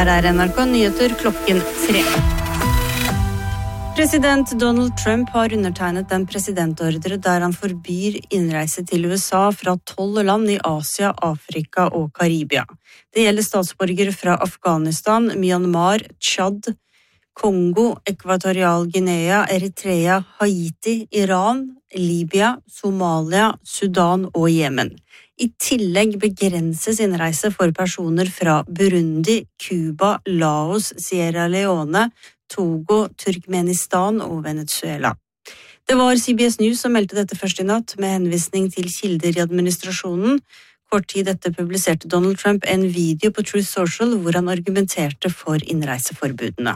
Her NRK Nyheter klokken 3. President Donald Trump har undertegnet en presidentordre der han forbyr innreise til USA fra 12 land i Asia, Afrika og Karibia. Det gjelder statsborgere fra Afghanistan, Myanmar, Tsjad, Kongo, Ekvatorial Guinea, Eritrea, Haiti, Iran, Libya, Somalia, Sudan og Jemen. I tillegg begrenses innreise for personer fra Burundi, Cuba, Laos, Sierra Leone, Togo, Turkmenistan og Venezuela. Det var CBS News som meldte dette først i natt, med henvisning til kilder i administrasjonen. Kort tid etter publiserte Donald Trump en video på Truth Social hvor han argumenterte for innreiseforbudene.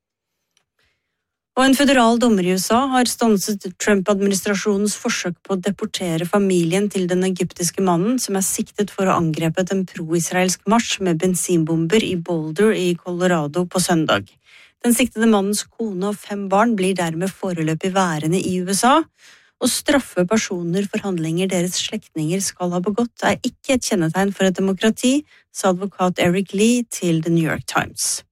Og en federal dommer i USA har stanset Trump-administrasjonens forsøk på å deportere familien til den egyptiske mannen som siktet for å angrepe en pro-israelsk marsj med bensinbomber i Boulder i Colorado på søndag. Den siktede mannens kone og 5 barn blir dermed foreløpig værende i USA, og straffe personer for handlinger deres slektninger skal ha begått ikke et kjennetegn for et demokrati, sa advokat Eric Lee til The New York Times.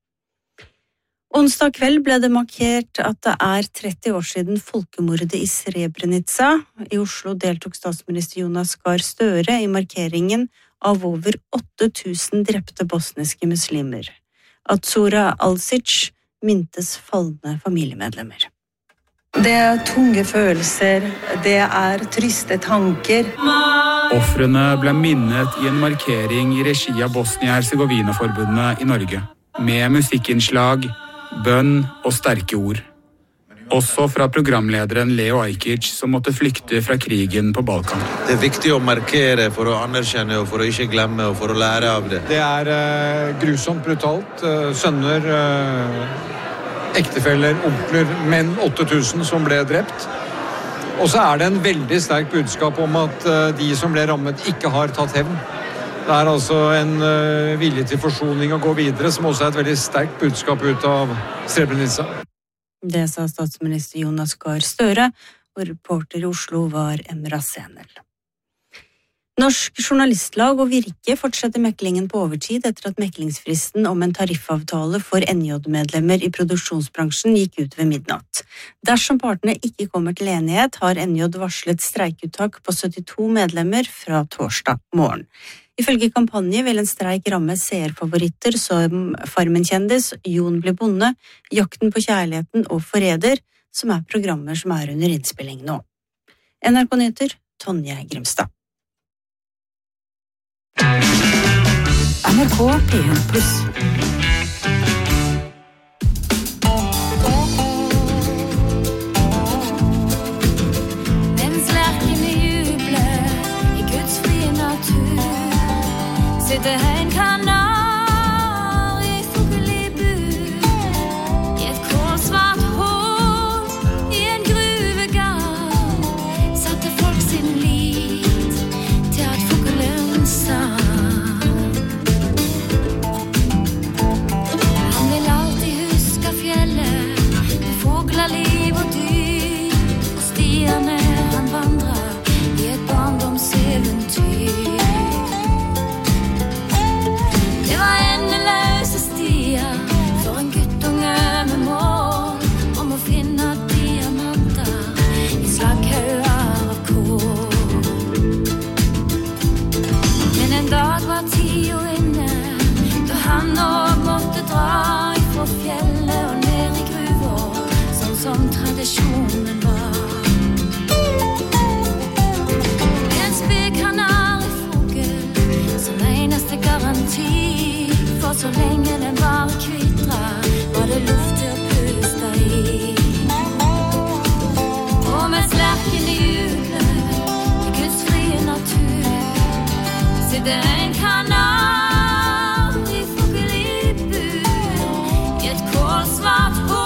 Onsdag kveld ble det markert at det 30 år siden folkemordet i Srebrenica. I Oslo deltok statsminister Jonas Gahr Støre i markeringen av over 8000 drepte bosniske muslimer. Atzura Alsic mintes falne familiemedlemmer. Det tunge følelser, det triste tanker. Ofrene ble minnet i en markering i regi av Bosnia-Herzegovina-forbundet i Norge, med musikkinnslag, bønn og sterke ord. Også fra programlederen Leo Ajkic, som måtte flykte fra krigen på Balkan. Det viktig å markere for å anerkjenne og for å ikke glemme og for å lære av det. Det grusomt brutalt. Sønner, ektefeller, onkler, menn 8000 som ble drept. Og så det en veldig sterk budskap om at de som ble rammet ikke har tatt hevn. Det altså en vilje til forsoning å gå videre, som også et veldig sterkt budskap ut av Srebrenica. Det sa statsminister Jonas Gahr Støre, og reporter i Oslo var Emra Senel. Norsk journalistlag og Virke fortsetter meklingen på overtid etter at meklingsfristen om en tariffavtale for NJ-medlemmer i produksjonsbransjen gikk ut ved midnatt. Dersom partene ikke kommer til enighet, har NJ varslet streikuttak på 72 medlemmer fra torsdag morgen. Ifølge kampanje vil en streik ramme seerfavoritter som Farmen-kjendis, Jon blir bonde, Jakten på kjærligheten og Forræder, som programmer som under innspilling nå. NRK Nyheter, Tonje Grimstad. NRK P1+. Sitter en kanar i fuglebur I et kålsvart hål I en gruvegang satte folk sin lit til at fuglen sang. Han vil alltid huske fjellet med fugleliv og dyr og stiene han vandrer I et barndomseventyr. Tradisjonen var En spekkanar I fugl som eneste garanti For så lenge den var kvitra var det luft til å puste I Og med slerken I utløp I Guds frie natur sitter en kanar I fuglebur I et kålsvart hår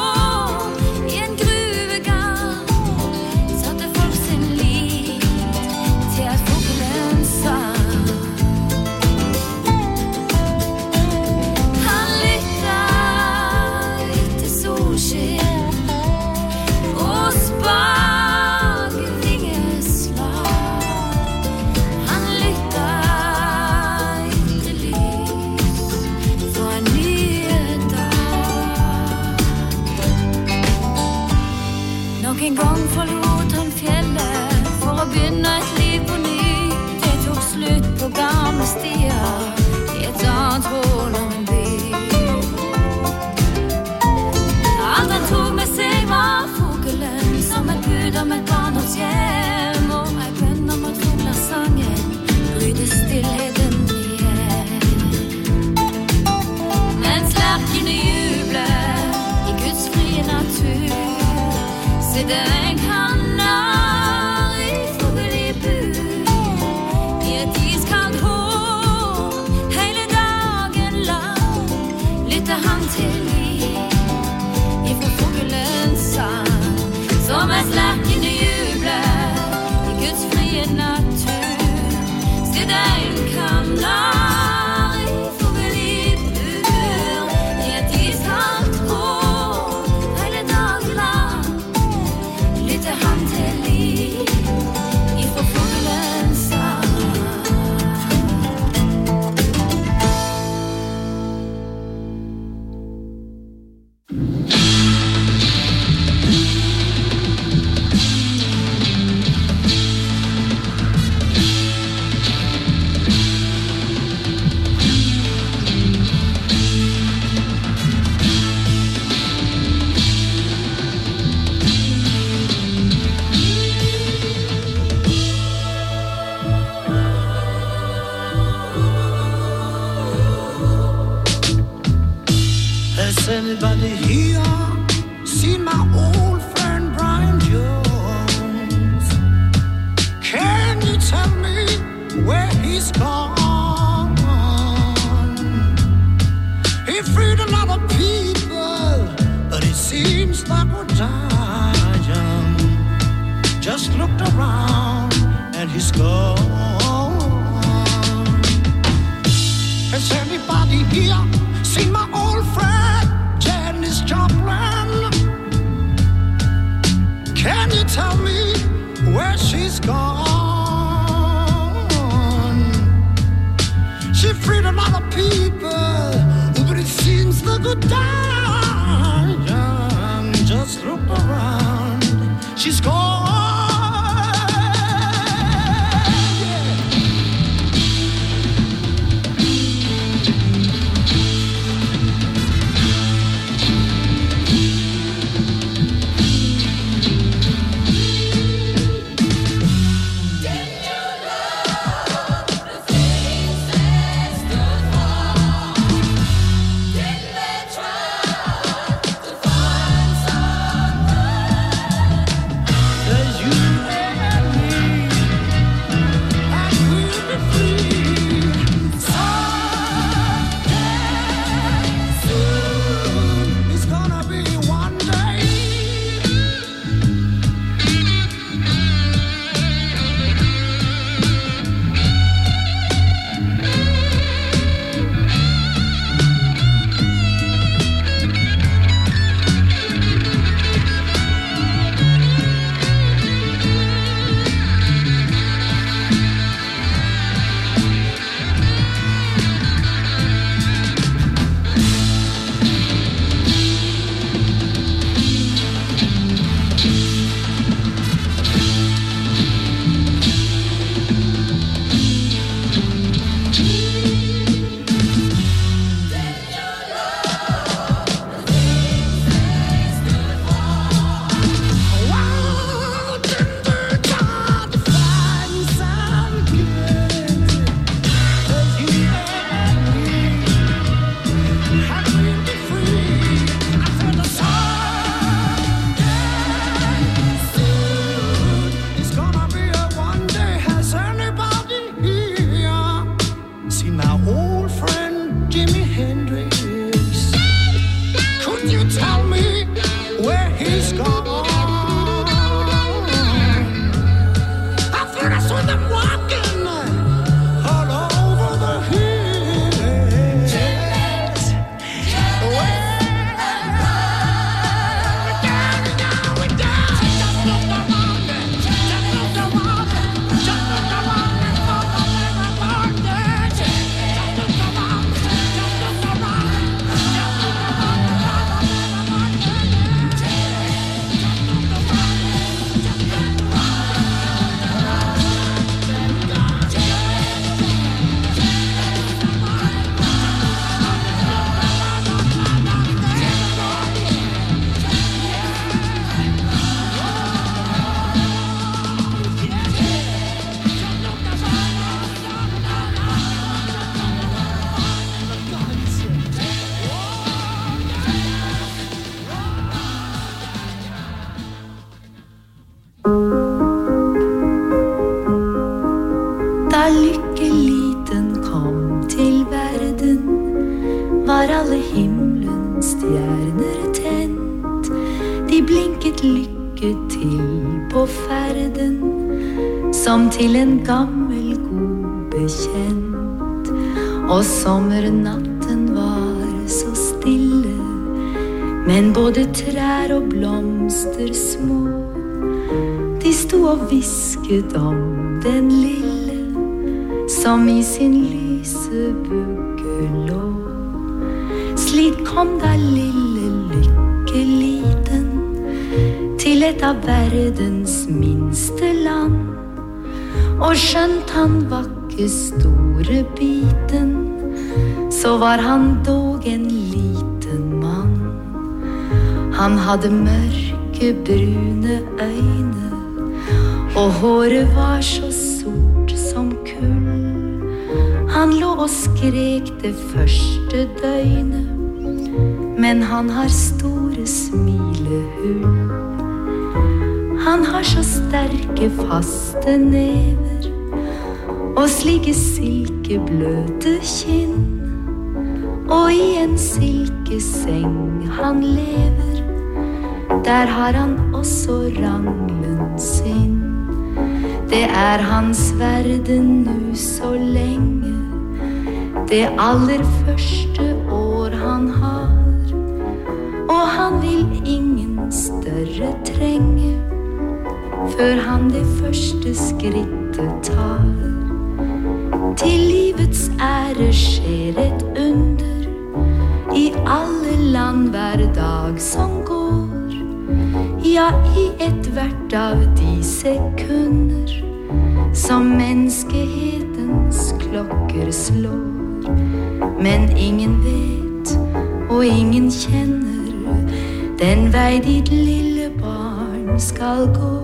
Lothundfjellet for å begynne et liv på ny. Det tok slutt på gamle stier i et annet hål av en by. Alt han tok med seg var fuglen som et bud om et barndomshjem, og ei bønn om at fuglesangen bryter stillheten igjen. Mens lerkene jubler i Guds frie natur, sitter en kanarifugl i bur i et iskaldt hål hele dagen lang. Lytter han til liv ifra fuglens sang, som mens lerkene jubler i Guds frie natur, sitter en kanarifugl i bur i et iskaldt hål hele dagen lang. Lytter han til liv ifra fuglens sang. Has anybody here seen my old friend Brian Jones? Can you tell me where he's gone? He freed a lot of people, but it seems like we're dying. Just looked around and he's gone. Has anybody here seen my old friend Janis Joplin? Can you tell me where she's gone? She freed a lot of people, but it seems the good dying. Just look around, she's gone. Da lykkeliten kom til verden, var alle himmelens stjerner tent. De blinket lykke til på ferden, som til en gammel god bekjent. Og sommernatten var så stille, men både trær og blomster små, de sto og visket om den lille, som i sin lyse vugge lå. Slik kom da lille lykkeliten til et av verdens minste land. Og skjønt han var ikke store biten, så var han dog en liten mann. Han hadde mørke, brune øyne, og håret var så sort som kull. Han lå og skrek det første døgnet, men han har store smilehull. Han har så sterke, faste never, og slike silkebløte kinn. Og i en silkeseng han lever, der har han også ranglen sin. Det hans verden nu så lenge, det aller første år han har. Og han vil ingen større trenge, før han det første skrittet tar. Til livets ære skjer et under, i alle land hver dag som går. Ja, i et hvert av de sekunder som menneskehetens klokker slår. Men ingen vet, og ingen kjenner den vei ditt lille barn skal gå.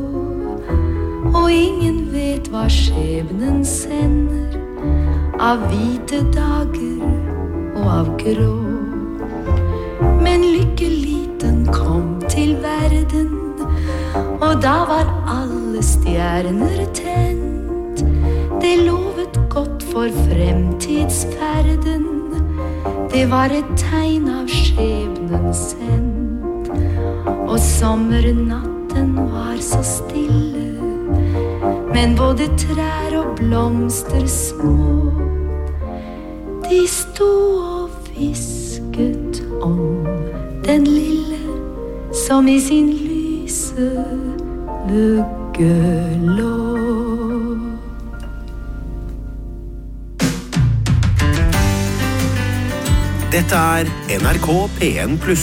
Og ingen vet hva skjebnen sender av hvite dager og av grå. Men lykkeliten kom til verden, og da var alle stjerner tent. Det lovet godt for fremtidsferden, det var et tegn av skjebnen sendt. Og sommernatten var så stille, men både trær og blomster små, de sto og visket om den lille, som i sin lyse vugge lå. Dette NRK P1+.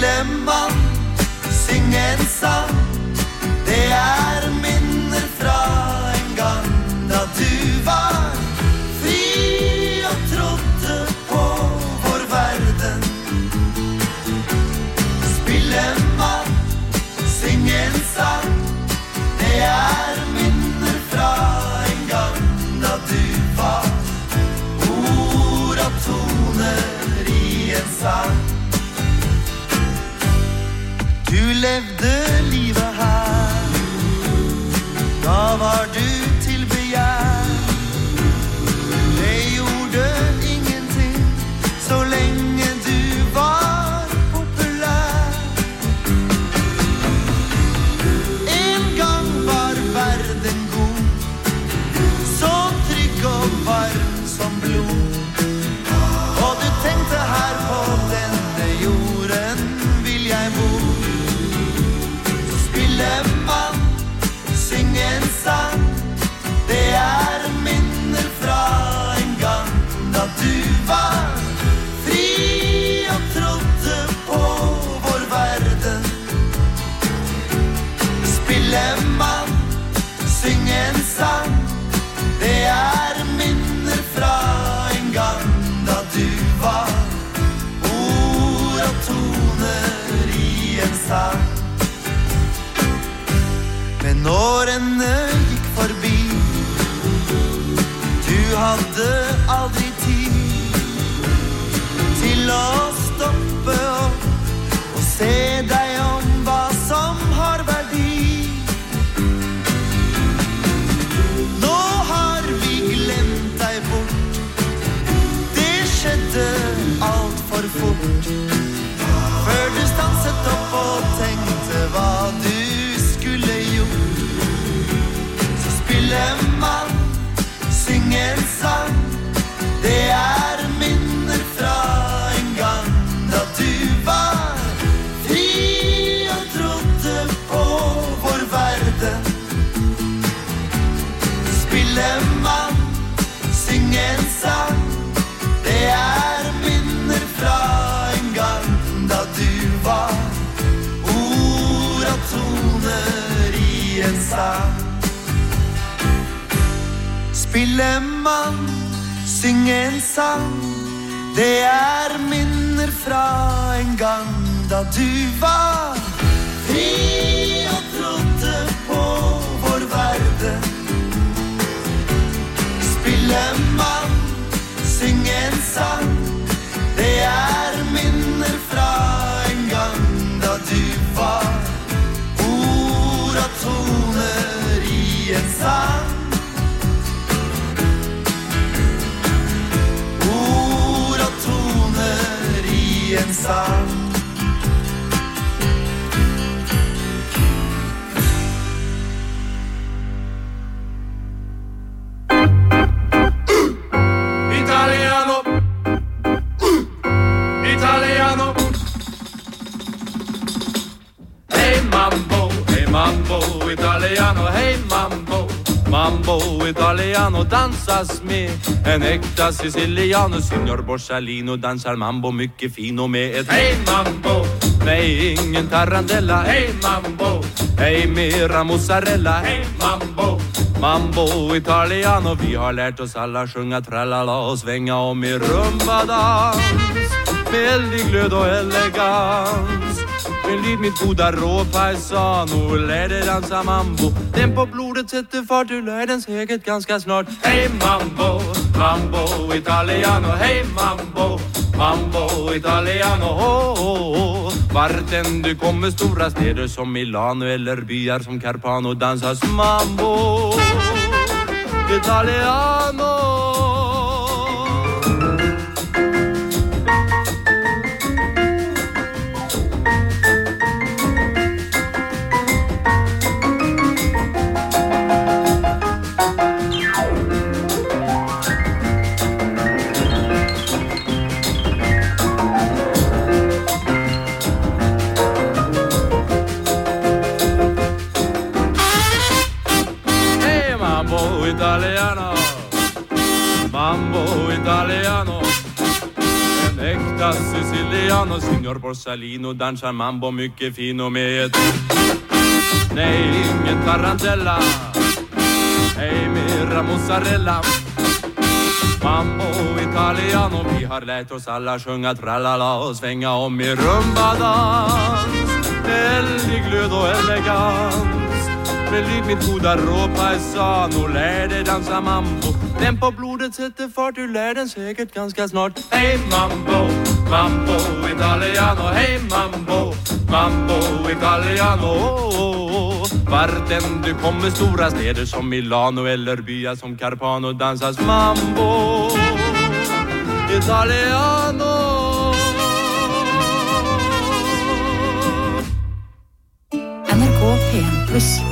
Spillemann, syng en sang. Det minner fra en gang da du var fri og trodde på vår verden. Spillemann, syng en sang. Det minner fra en gang da du var ord og toner i en sang. Du levde livet her, da var du til begjær. Det gjorde ingenting så lenge du var populær. En gang var verden god, så trygg og varm som blod. Og du tenkte her på denne jorden vil jeg bo. Spillemann, syng en sang. Det minner fra en gang da du var fri og trodde på vår verden. Spillemann, syng en sang. Det minner fra en gang da du var ord og toner i en sang. Men årene gikk forbi, du hadde aldri tid til å stoppe opp og se deg om hva som har verdi. Nå har vi glemt deg bort, det skjedde alt for fort. Før du stanset opp og tenkte hva du skulle gjort. Så Spillemann, syng en sang. Det minner fra en gang da du var fri og trodde på vår verden. Spillemann, syng en sang. Det minner fra en gang da du var ord og toner i en sang. Spillemann, syng en sang. Det minner fra en gang da du var fri og trodde på vår verden. Spillemann, syng en sang. Det minner fra en gang da du var ord og toner i en sang. Ord og toner i en sang. Italiano, Italiano. Hey mambo, italiano. Hey mambo, mambo italiano. Dansas med en äkta siciliano. Signor Borsalino dansar mambo mycket fino med ett hey mambo. Nej, ingen tarantella. Hey mambo, hey mera mozzarella. Hey mambo, mambo italiano. Vi har lärt oss alla sjunga trallala och svänga om i rumbadans. Med eldig glöd och elegans. Men lyd mitt goda råpaisano. Lär dig dansa mambo. Den på blodet sätter fart. Du lär den säkert ganska snart. Hey mambo, mambo italiano. Hey mambo, mambo italiano. Oh, oh, oh. Vart än du kommer stora städer som Milano eller byar som Carpano dansas mambo italiano. italiano, mambo italiano. En Äkta siciliano, signor Borsalino, dansar mambo mycket fino med. Nej, ingen tarantella. Hej, mera mozzarella. Mambo italiano, vi har lärt oss alla sjunga trallala och svänga om i rumbadans. Väldig glöd och elegans. Men lyd mitt goda råd paisano, lär dig dansa mambo. Den på blodet sätter fart, du lär den säkert ganska snart. Hej mambo, mambo italiano. Hej mambo, mambo italiano. Vart än du kommer, stora städer som Milano eller byar som Carpano, dansas mambo italiano. NRK P1+.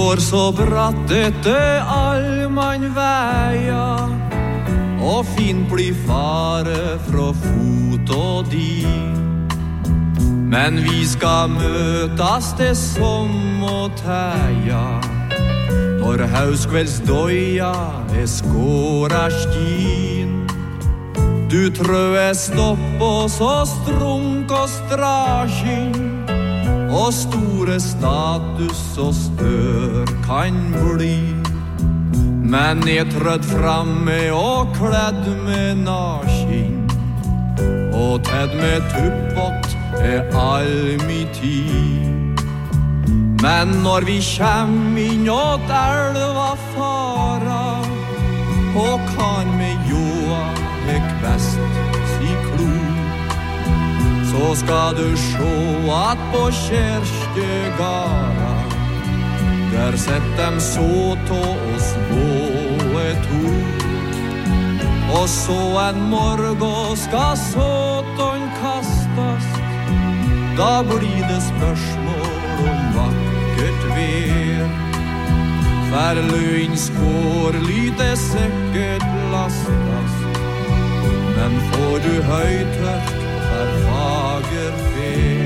går så bratt etter allmannveia, og fint blir fare fra fot og di. Men vi skal møtas det som å teia, når hauskveldsdøya skåra skin. Du trøe stopp og så strunk og strasking, og store status og stør kan bli. Men jeg trødd framme og kledd med nasking, og tedd med tuppott all mi tid. Men når vi kjem inn åt elva fara, og kan med joa kvest si klo, så skal du sjå at på kyrkjegara, der sett dem så tå oss båe to. Og så en morgen skal såton kastas, da blir det spørsmål om vakkert vær. For løgnskår lyte sikkert lastas, men får du høytørk for fager fer.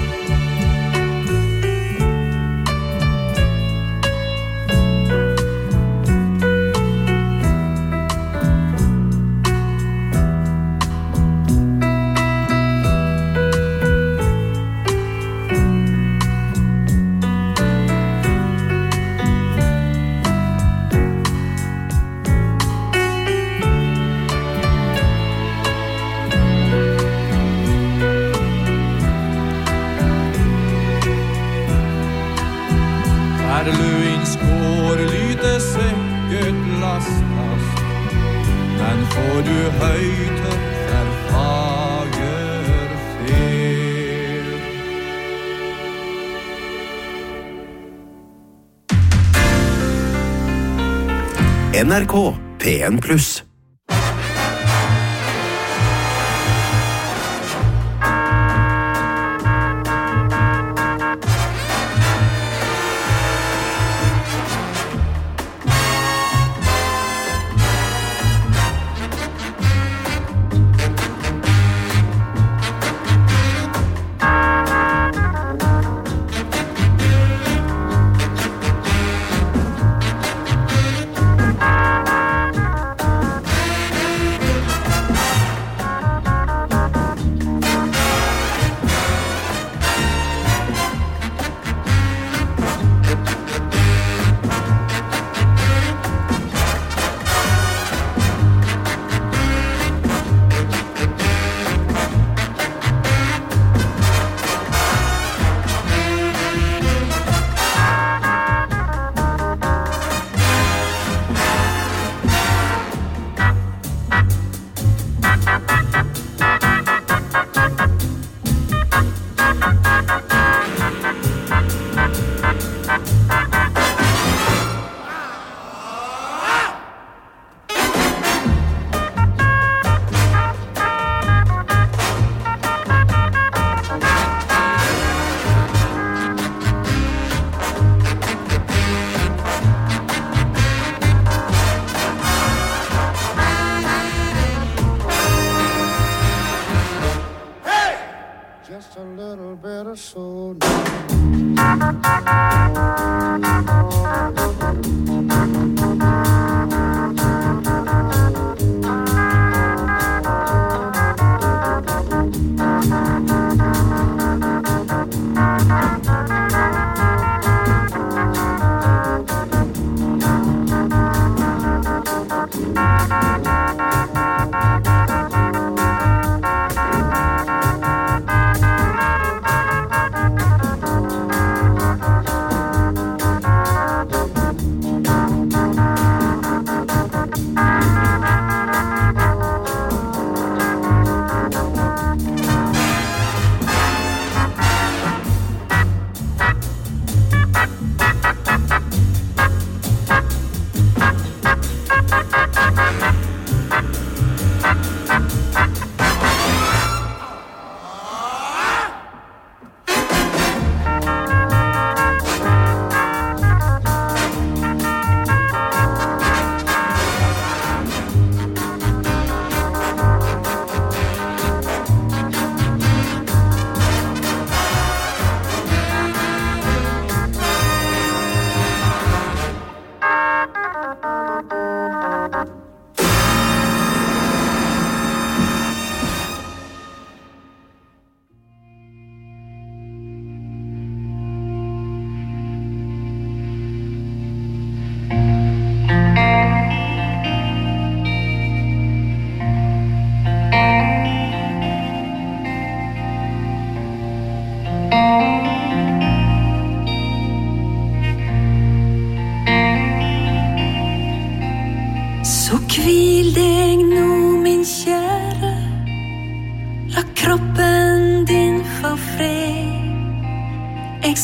Får du høytørk for fager fer. NRK P1+.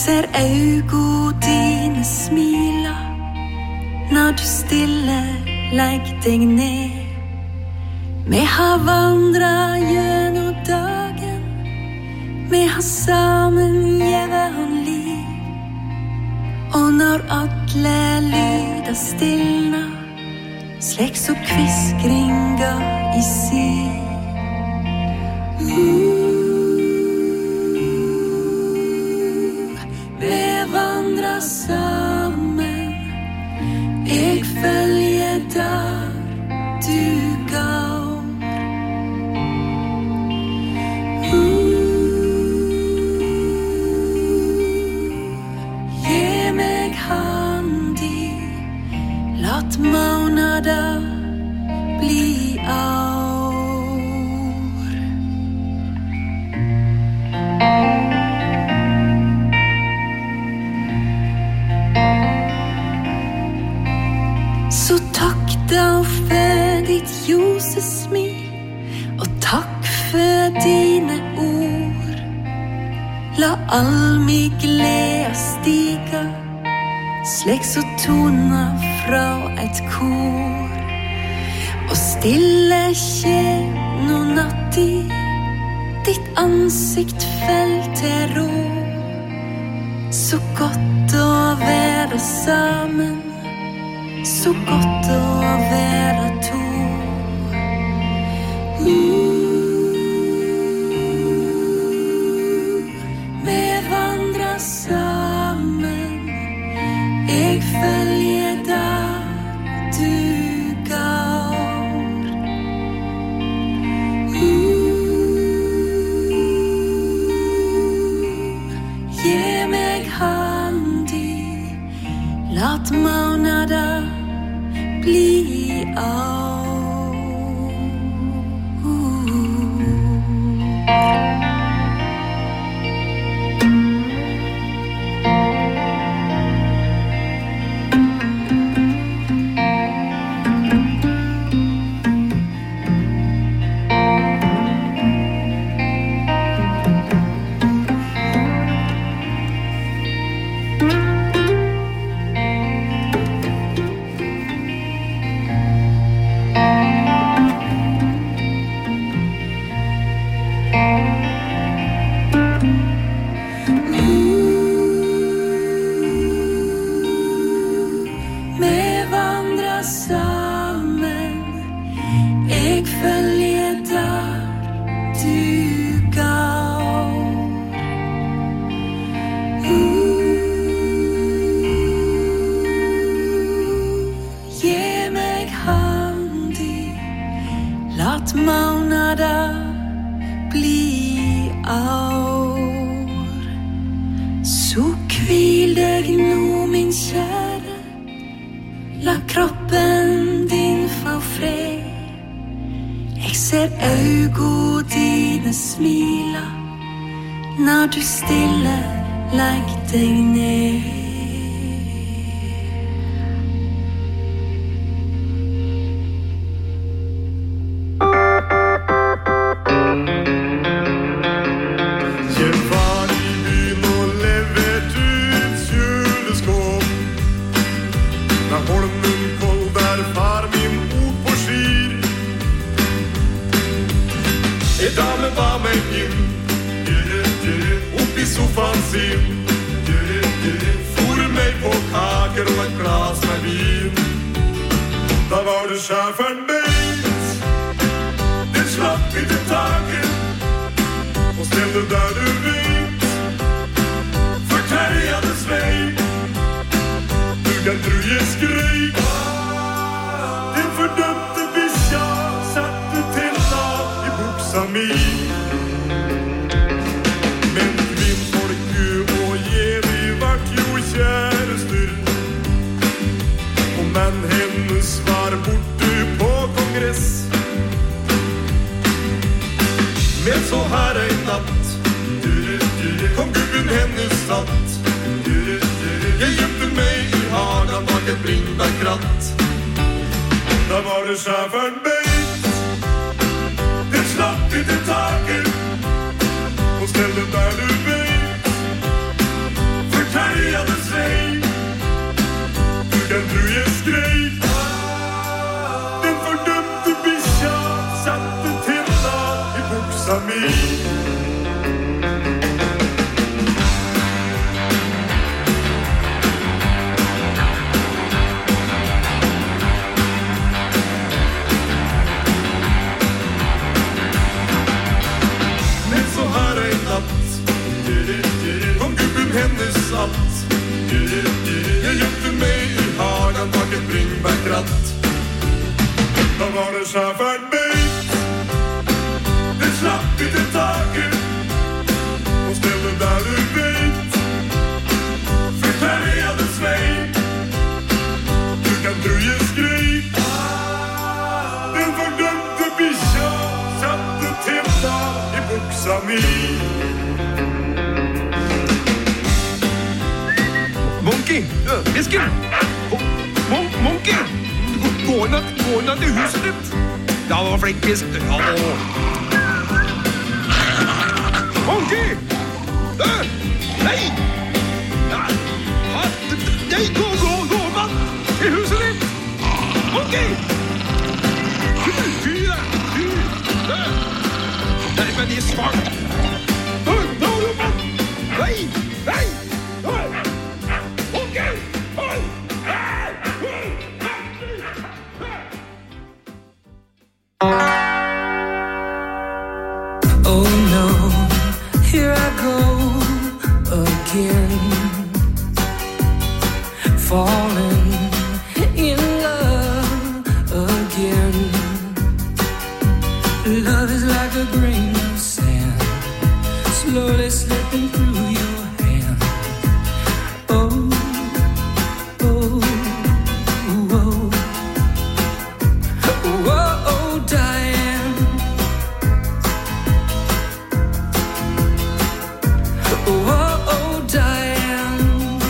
ser øynene dine smila når du stille legg deg ned. Vi har vandret gjennom dagen, vi har sammen gjevet liv. Og når alle lyder stillna, slik så kviskringa i sig. Vi vandrer sammen, jeg følger der du går. Gi meg handi, lat månader bli år. Så takk da for ditt ljose smil, og takk for dine ord. La all min glede stige, slik så tona fra et kor. Og stille kjeno natti, ditt ansikt fell til ro. Så godt å være sammen, så godt å være to. Vi vandrer sammen, jeg følger der du går. Gi meg handi, lat månader bli år. Når du stille legg deg ned. Jeg var i byen og leverte ut kjøleskåp. Da Holmen kold der far min ord på skir. En dame ba meg inn opp i sofaen sin. For meg på kaker og et glas med vin. Da var det sjeferen Bengt. Den slapp ikke taket og stedet der du vet. For Terje hadde sveik. Du kan tro jeg skreik. Den fordømte biskja satte tenna i buksa mi. Men hennes var borte på kongress. Men så her en natt kom gubben hennes satt. Jeg gjemte meg i hagen bak et bringebærkratt. Da var det sjeferen Bengt. Den slapp ikke taket og stedet der du vet. For natt. Da var det schäfern bit. Det slapp inte taket. Och ställde där du vet. Förfärgade Svein. Du kan dröja skrik. Den fördömde bischa satte tända i buxan i. Monkey! Fisken! Monkey! Gå inn til huset ditt! Ja, det var flink fisk. Monkey! Nei! Nei, gå, mann! Til huset ditt! Monkey! Fy! Nei, men de er svart! Nå, mann! Nei! Oh no, here I go again, falling in love again. Love is like a grain of sand, slowly slipping through your hand. Oh, Diane. Oh, Diane.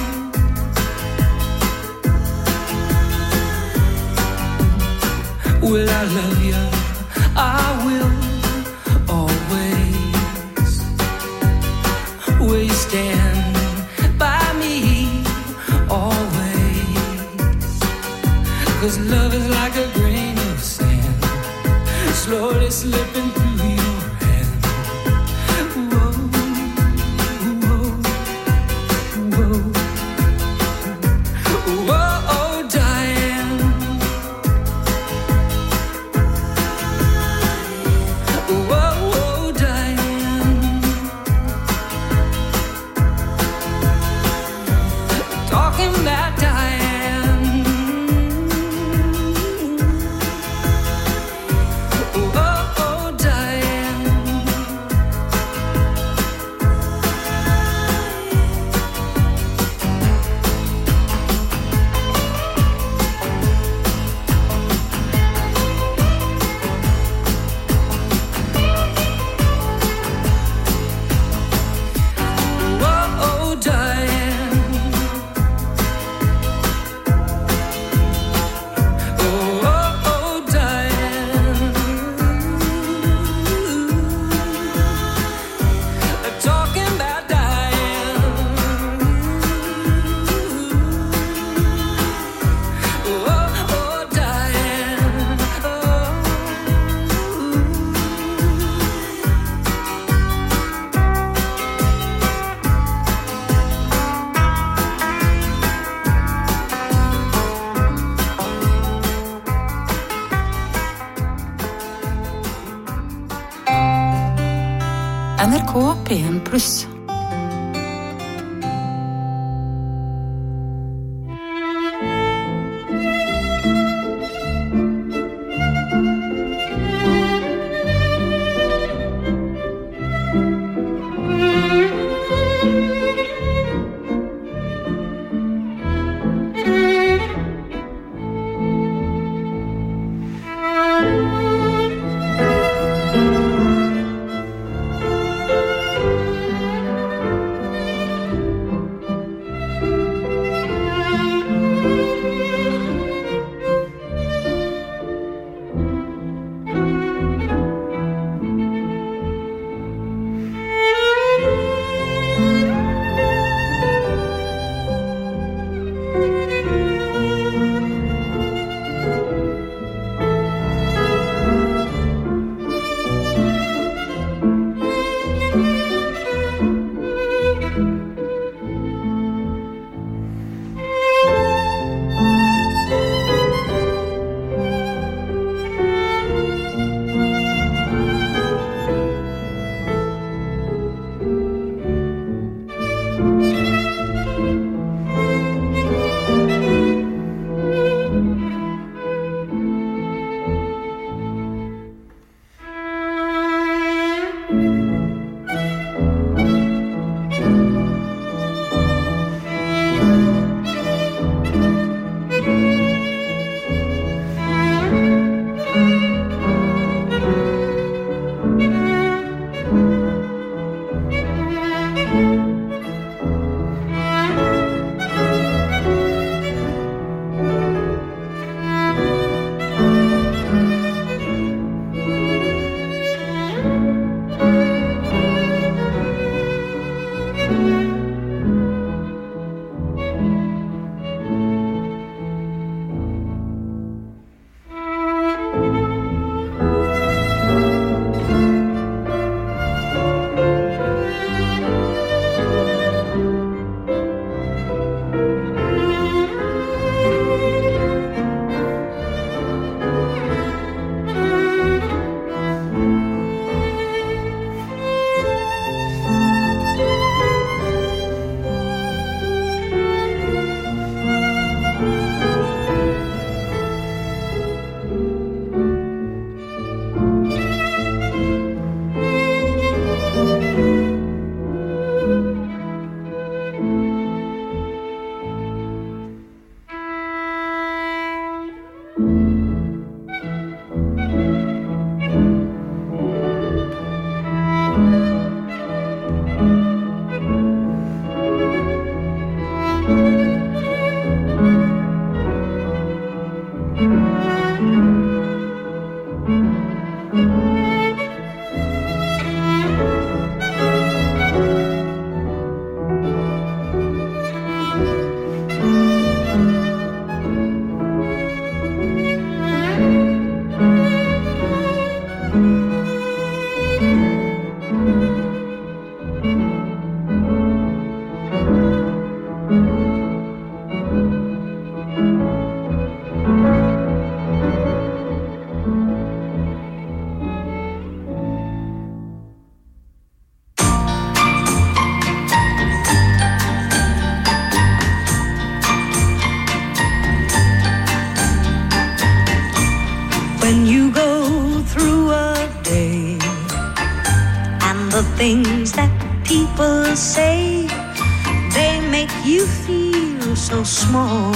Will I love you? I will always. Will you stand by me always? 'Cause love is like a grain of sand, slowly slipping through your hand. Whoa, Diane. Whoa, Diane. Talking about Diane. Oh, Diane. Oh, Diane. Oh, Diane. Talking about Diane. Oh, Diane. NRK P1+. things that people say, they make you feel so small.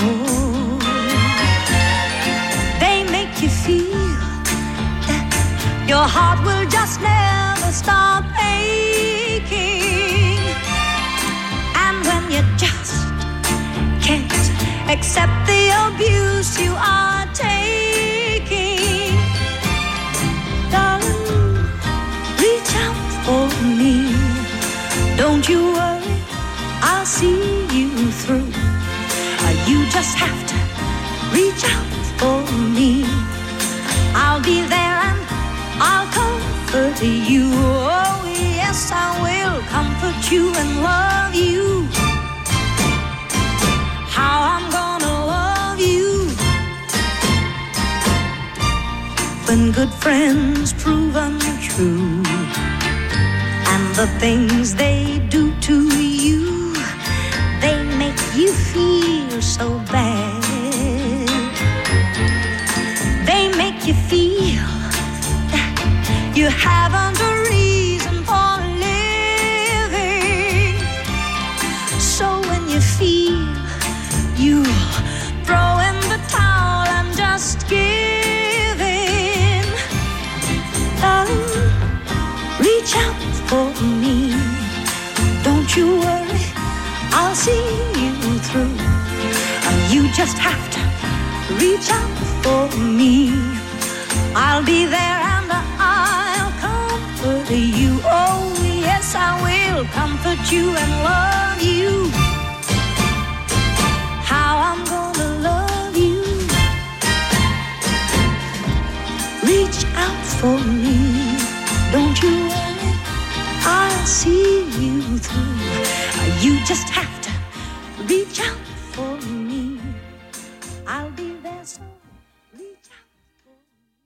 They make you feel that your heart will just never stop aching. And when you just can't accept the abuse you are taking, darling, reach out for me. Don't you worry, I'll see you through. You just have to reach out for me. I'll be there and I'll comfort you. Oh yes, I will comfort you and love you. How I'm gonna love you when good friends prove untrue, and the things they do to you, they make you feel so bad. They make you feel that you haven't a reason for living. So when you feel you throw in the towel and just give in, darling, reach out for me. Don't you worry, I'll see you through. You just have to reach out for me. I'll be there and I'll comfort you. Oh yes, I will comfort you and love you. How I'm gonna love you. Reach out for me. Don't you worry, I'll see you through. You just have to reach out for me. I'll be there, so reach out for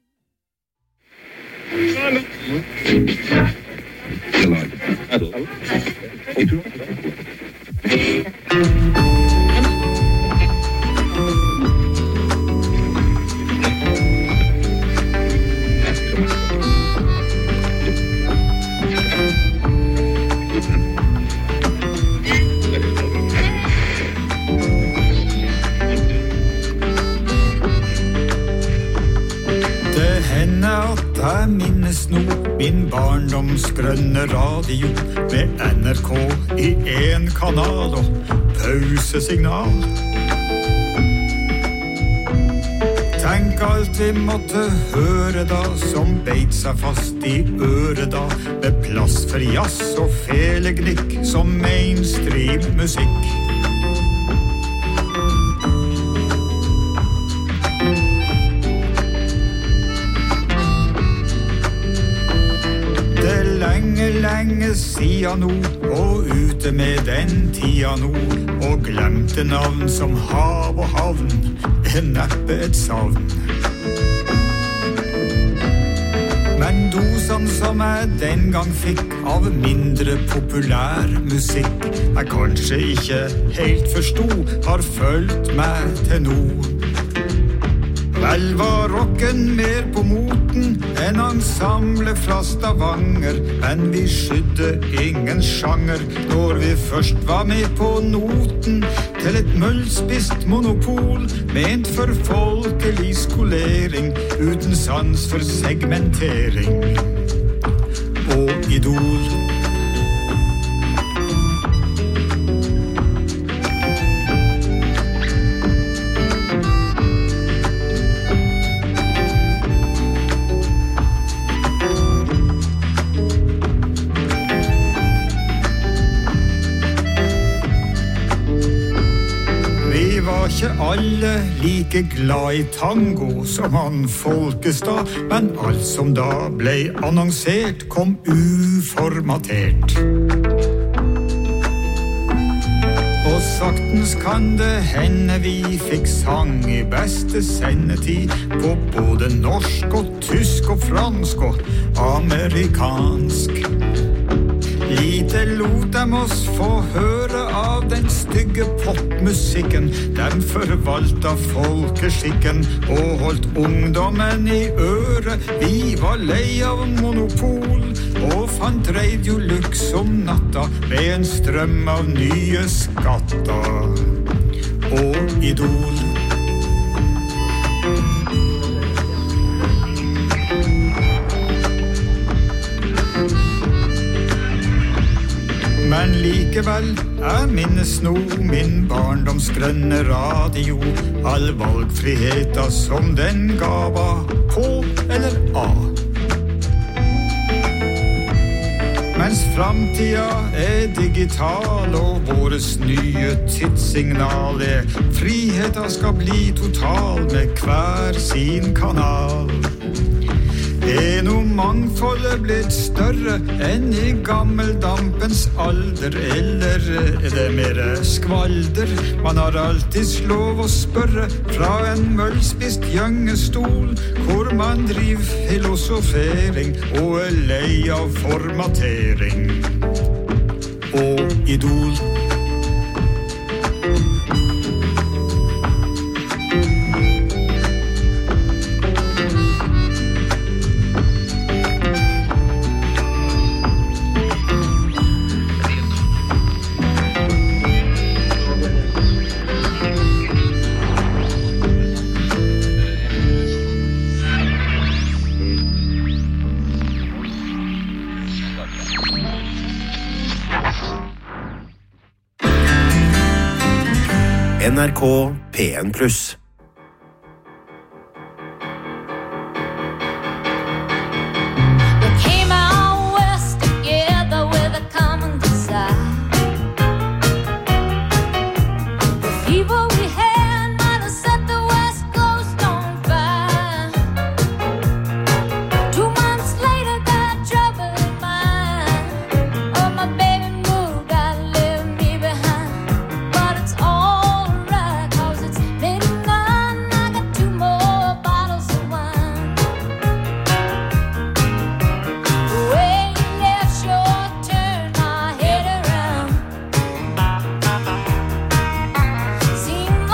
Jeg minnes nå min barndomsgrønne radio med NRK i en kanal og pausesignal. Tenk alt vi måtte høre da, som beit seg fast i øret da, med plass for jazz og felegnikk som mainstream musikk. Lenge siden nå, og ute med den tida nå, og glemte navn som hav og havn, neppe et savn. Men dosene som jeg den gang fikk av mindre populær musikk, jeg kanskje ikke helt forstod, har følt meg til nå. Vel var rocken mer på moten enn ensemble fra Stavanger, men vi skydde ingen sjanger når vi først var med på noten til et møllspist monopol, ment for folkelig skolering, uten sans for segmentering og idol. Ikke alle like glad i tango som han Folkestad, men alt som da ble annonsert kom uformatert. Og saktens kan det hende vi fikk sang i beste sendetid på både norsk og tysk og fransk og amerikansk. lite lot dem oss få høre av den stygge popmusikken. Dem forvalta folkeskikken og holdt ungdommen i øret. Vi var lei av monopol og fant Radio Lux om natta med en strøm av nye skatter og Idol. Men likevel, jeg minnes nå min barndomsgrønne radio. All valgfriheta som den gava på eller av. Mens framtida digital og våres nye tidssignal friheta skal bli total med hver sin kanal. Nå mangfoldet blitt større enn i gammeldampens alder, eller det mer skvalder? Man har alltid lov å spørre fra en møllspist gjengestol, hvor man driver filosofering og lei av formatering og Idol. NRK P1+. Sing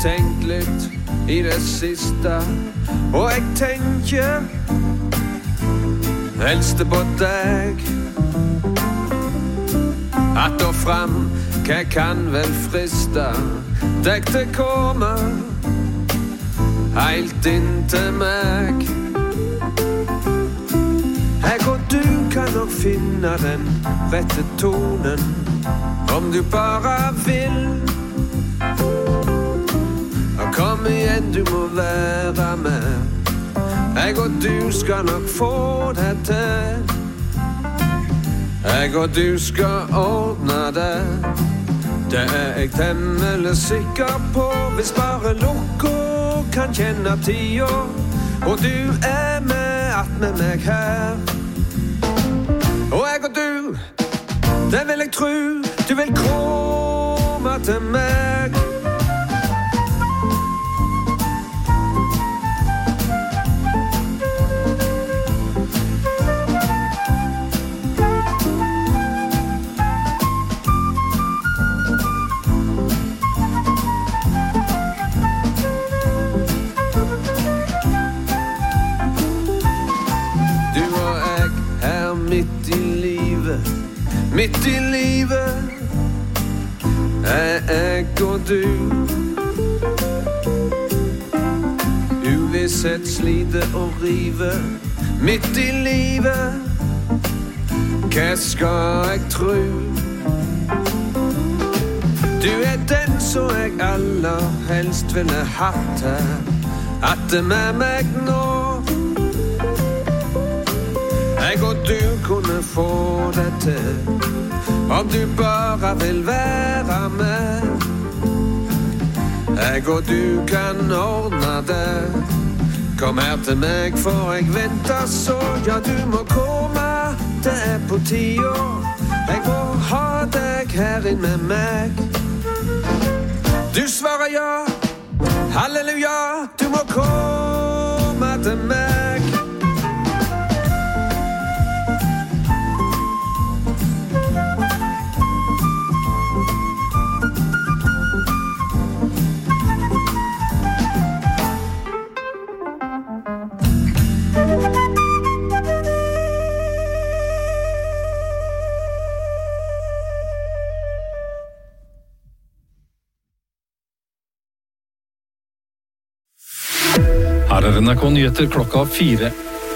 tenkt litt i det siste, og jeg tenker helst på deg. Att og fram, hva kan vel friste deg til komme helt inn til meg. Jeg og du kan nok finne den rette tonen om du bare vil. Og kom igjen, du må være med. Jeg og du skal nok få det til. Jeg og du skal ordne det. Det jeg temmelig sikker på. Hvis bare lukko kan kjenne tida, og du med at med meg her. Og jeg og du, det vil jeg tro, du vil komme til meg. Midt i livet jeg og du. Uvisshet sliter og river. Midt i livet, hva skal jeg tro? Du den som jeg aller helst ville hatt her, at det med meg nå. Jeg og du kunne få det til, om du bare vil være med. Jeg og du kan ordne det. Kom her til meg, for jeg venter så. Ja, du må komme, det på tida. Jeg må ha deg her inn med meg. Du svarer ja, halleluja. Du må komme til meg. Her NRK Nyheter klokka 4.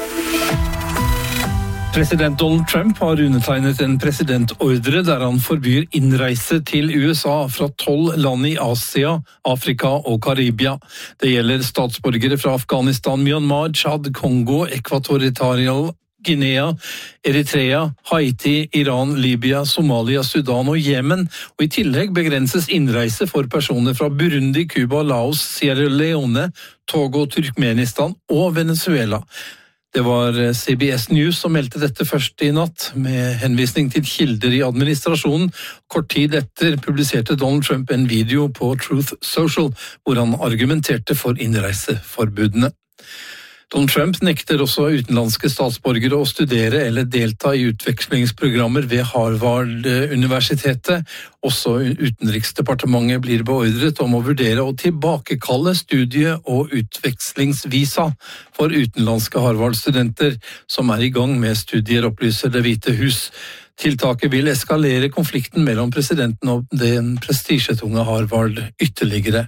President Donald Trump har undertegnet en presidentordre der han forbyr innreise til USA fra 12 land i Asia, Afrika og Karibia. Det gjelder statsborgere fra Afghanistan, Myanmar, Chad, Kongo, Ekvatorial Guinea, Eritrea, Haiti, Iran, Libya, Somalia, Sudan og Yemen, og i tillegg begrenses innreise for personer fra Burundi, Cuba, Laos, Sierra Leone, Togo, Turkmenistan og Venezuela. Det var CBS News som meldte dette først i natt, med henvisning til kilder i administrasjonen. Kort tid etter publiserte Donald Trump en video på Truth Social, hvor han argumenterte for innreiseforbudene. Donald Trump nekter også utenlandske statsborgere å studere eller delta i utvekslingsprogrammer ved Harvard-universitetet. Også Utenriksdepartementet blir beordret om å vurdere å tilbakekalle studie- og utvekslingsvisa for utenlandske Harvard-studenter som er i gang med studier, opplyser Det hvite hus. Tiltaket vil eskalere konflikten mellom presidenten og den prestisjetunge Harvard ytterligere.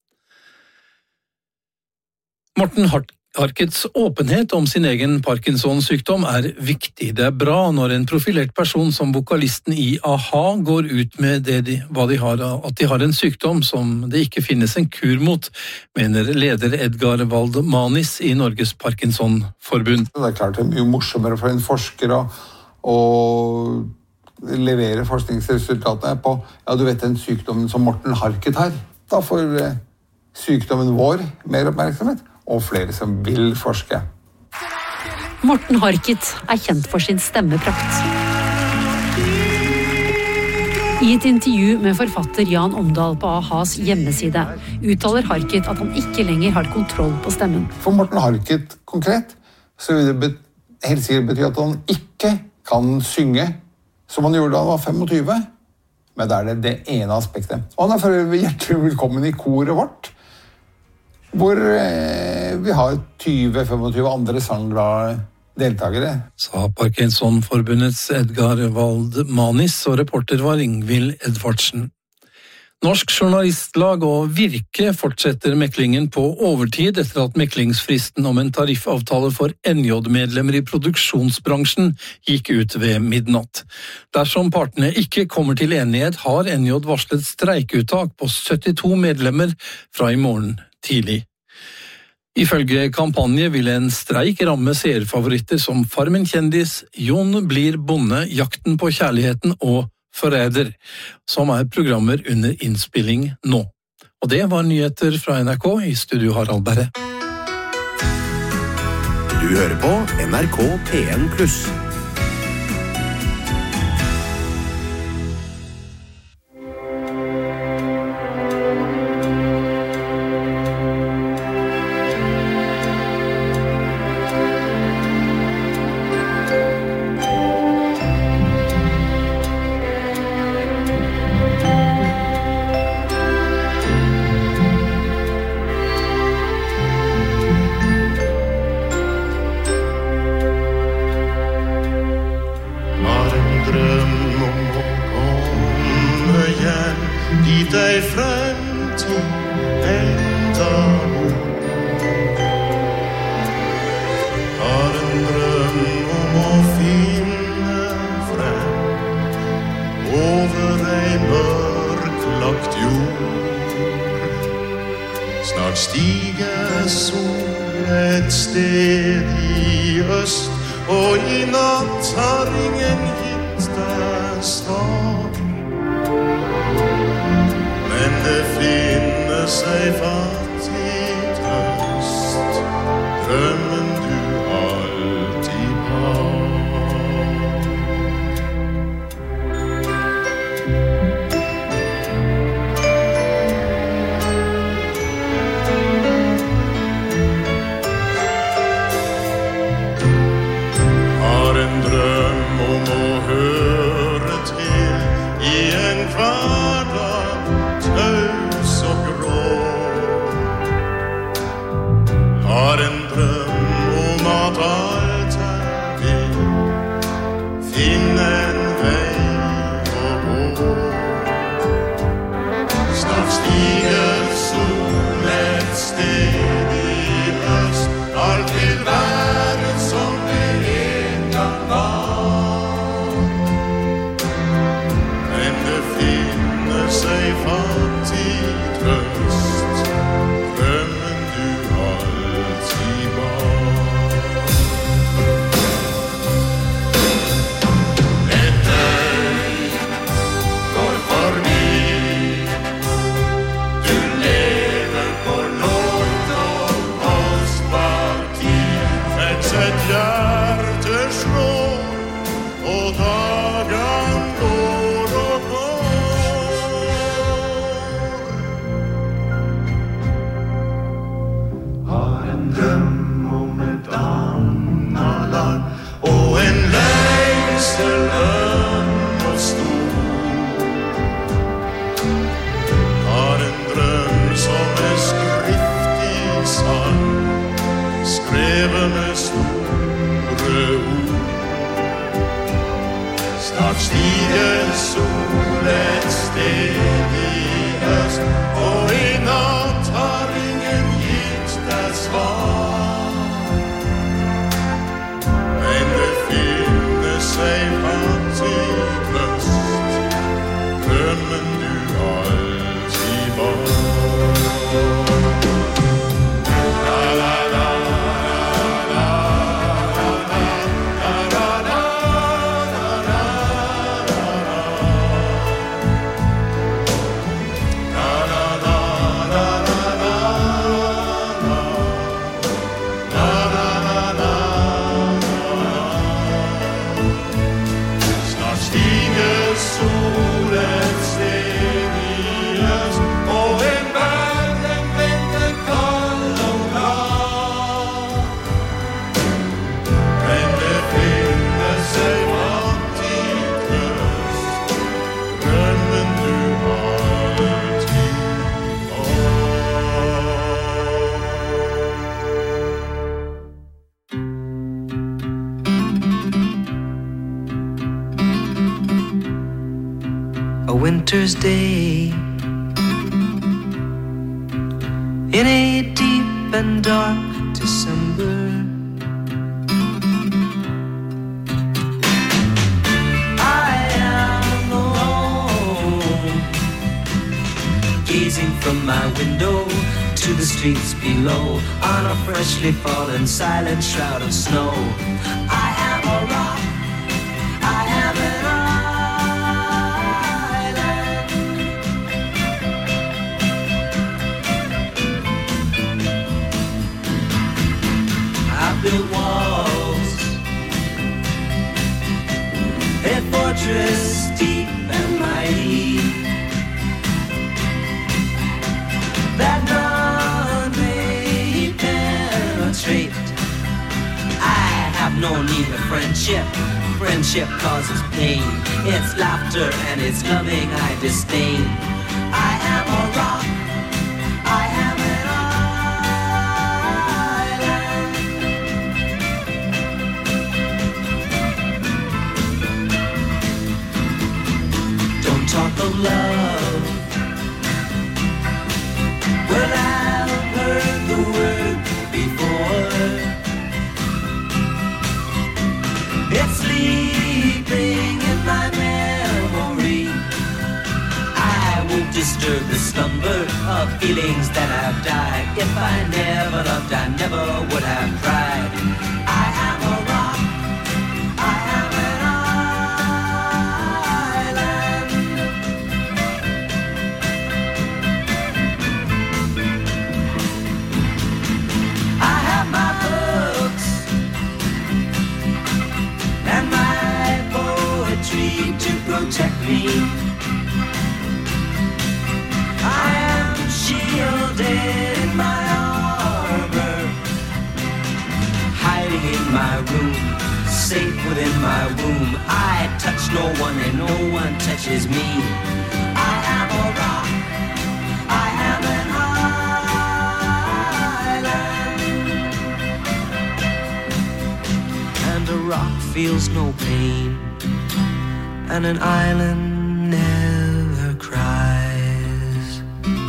Morten Harkets åpenhet om sin egen Parkinson-sykdom er viktig. Det er bra når en profilert person som vokalisten i A-ha går ut med at de har en sykdom som det ikke finnes en kur mot, mener leder Edgar Waldmanis i Norges Parkinson-forbund. Det er klart det er mye morsommere for en forsker å levere forskningsresultatene på, ja, du vet den sykdommen som Morten Harket har. Da får sykdommen vår mer oppmerksomhet, og flere som vil forske. Morten Harket er kjent for sin stemmeprakt. I et intervju med forfatter Jan Omdal på A-has hjemmeside uttaler Harket at han ikke lenger har kontroll på stemmen. For Morten Harket konkret, så vil det helt sikkert bety at han ikke kan synge som han gjorde da han var 25, men det er det ene aspektet. Og han er for øvrig hjertelig velkommen i koret vårt. hvor vi har 20-25 andre sangglade deltakere. Sa Parkinsonforbundets Edgar Waldmanis, og reporter var Ingvild Edvardsen. Norsk Journalistlag og Virke fortsetter meklingen på overtid etter at meklingsfristen om en tariffavtale for NJ-medlemmer i produksjonsbransjen gikk ut ved midnatt. Dersom partene ikke kommer til enighet, har NJ varslet streikeuttak på 72 medlemmer fra i morgen tidlig. Ifølge kampanje vil en streik ramme seerfavoritter som Farmen kjendis, Jon blir bonde, Jakten på kjærligheten og Forræder, som programmer under innspilling nå. Og det var nyheter fra NRK, i studio Harald Berre. Du hører på NRK P1+. Stiger solens steg winter's day. In a deep and dark December, I am alone, gazing from my window to the streets below, on a freshly fallen silent shroud of snow. I am a rock, I am an island. I built walls, a fortress deep and mighty, that none may penetrate. I have no need of friendship. Friendship causes pain. It's laughter and it's loving I disdain. I am a rock, I am an island. Don't talk of love. Well, I've heard the word before. It's sleeping in my memory. I won't disturb the slumber of feelings that have died. If I never loved, I never would have tried. I am a rock, I am an island. I have my books and my poetry to protect me. I am shielded in my armor, hiding in my room, safe within my womb. I touch no one and no one touches me. I am a rock, I am an island. And a rock feels no pain, and an island